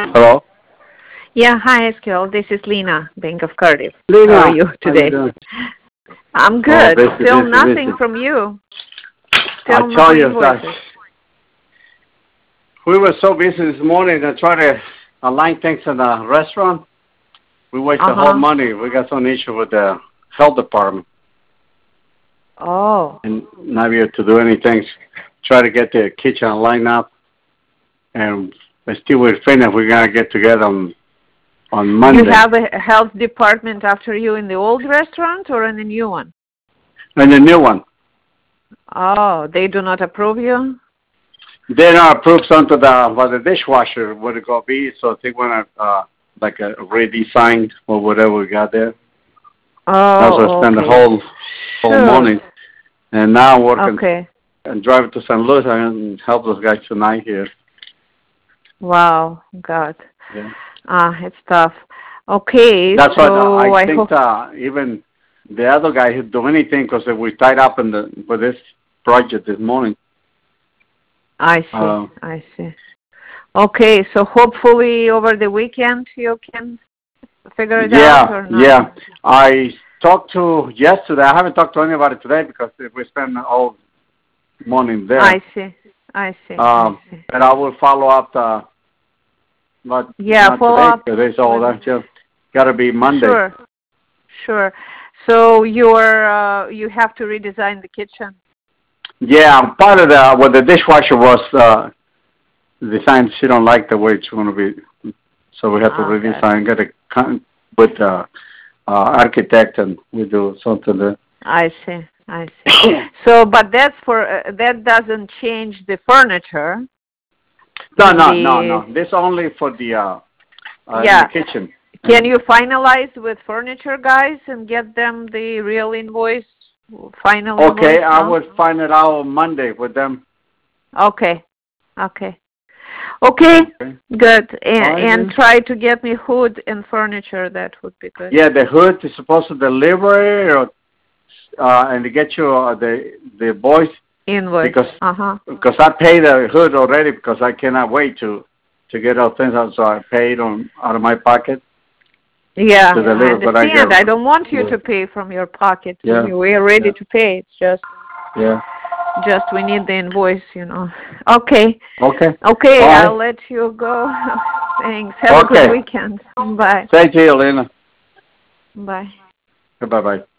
Hello? Yeah, hi, Eskil. This is Lena, Bank of Cardiff. Lena, How are you today? how you doing? I'm Oh, good. Still nothing from you. I Still tell no you that invoices. we were so busy this morning to try to align things in the restaurant. We wasted whole money. We got some issue with the health department. Oh. And not be able to do anything. Try to get the kitchen lined up. And still we're finished. We're going to get together on Monday. You have a health department after you in the old restaurant or in the new one? In the new one. Oh, they do not approve you? They don't approve something for the dishwasher, what it going to be. So they want to, like a redesigned or whatever we got there. Oh, that's what I spent the whole morning. And now I'm working and driving to St. Louis and help those guys tonight here. Wow, God. Yeah. It's tough. Okay, that's so why I think even the other guy who do anything because we tied up for this project this morning. I see. Okay, so hopefully over the weekend you can figure it out or not? Yeah. I talked to yesterday. I haven't talked to anybody today because we spent all morning there. I see. But I will follow up not follow today, up. Today's all that just got to be Monday. Sure. So you have to redesign the kitchen. Yeah, part of what the dishwasher was designed. She don't like the way it's going to be, so we have to redesign. Get a with architect, and we do something there. I see. So, but that's that doesn't change the furniture. No. This only for the kitchen. Can you finalize with furniture guys and get them the real invoice? Final invoice? Okay, I will find it out on Monday with them. Okay, good. And try to get me hood and furniture. That would be good. Yeah, the hood is supposed to deliver and to get you the voice invoice because I paid the hood already because I cannot wait to get our things out, so I paid out of my pocket. Yeah, I understand. I don't want you to pay from your pocket. Yeah. We are ready to pay. It's just we need the invoice, Okay. Okay. I'll let you go. Thanks. Have a good weekend. Bye. Thank you, Elena. Bye. Bye-bye.